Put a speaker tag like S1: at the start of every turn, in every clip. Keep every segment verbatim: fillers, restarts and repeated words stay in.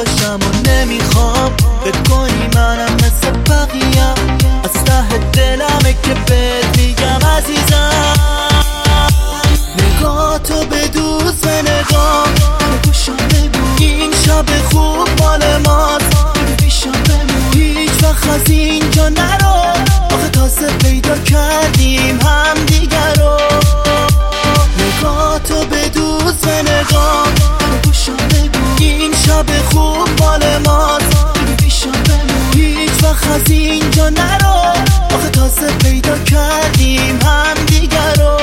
S1: نباشم و نمیخوام فکر کنی منم مثل بقیه‌ام. از ته دلمه که بهت میگم عزیزم، نگاه تو به دوست نگاه بگوشم بگو این شب خوب مال ماست. بگو پیشم بمون هیچ وقت از اینجا نرو، آخه تازه پیدا کردیم هم دیگر رو. نگاه تو به دوست نگاه بگوشم بگو این شب خوب مال ماست. بگو پیشم بمون هیچ وقت از اینجا نرو، آخه تازه پیدا کردیم هم دیگر رو.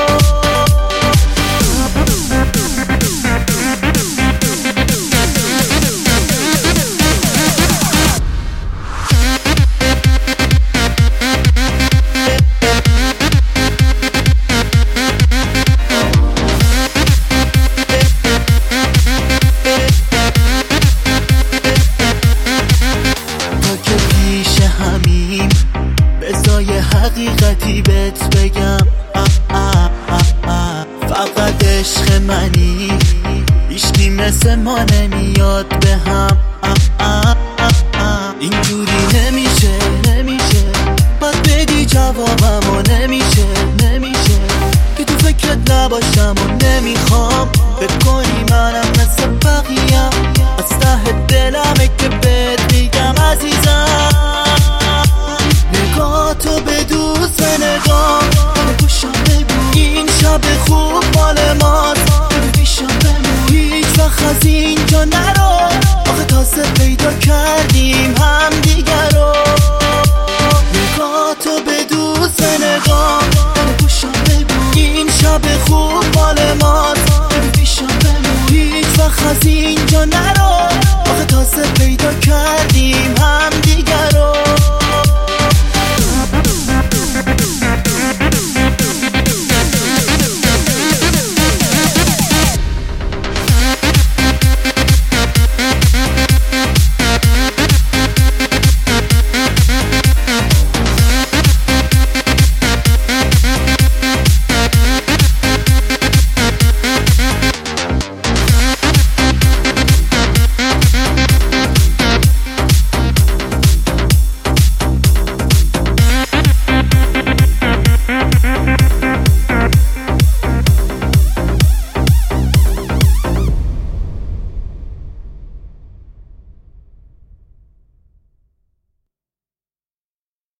S1: بزای حقیقتی بهت بگم آه آه آه آه. فقط عشق منی، هیچکی مثل ما نمیاد به هم آه آه آه آه. اینجوری نمیشه نمیشه، باید بدی جوابم و نمیشه نمیشه که تو فکرت نباشم و نمیخوام فکر کنی منم مثل بقیه‌ام. از ته دلمه که بهت میگم عزیزم، نگاه تو به دوست نگاه بگوشم بگو این شب خوب مال ماست. بگو پیشم بمون هیچ وقت از اینجا نرو، آخه تازه پیدا کردیم هم دیگر رو. نگاه تو به دوست نگاه بگوشم بگو این شب خوب مال ماست. بگو پیشم بمون هیچ وقت از اینجا نرو، آخه تازه پیدا کردیم هم دیگر رو.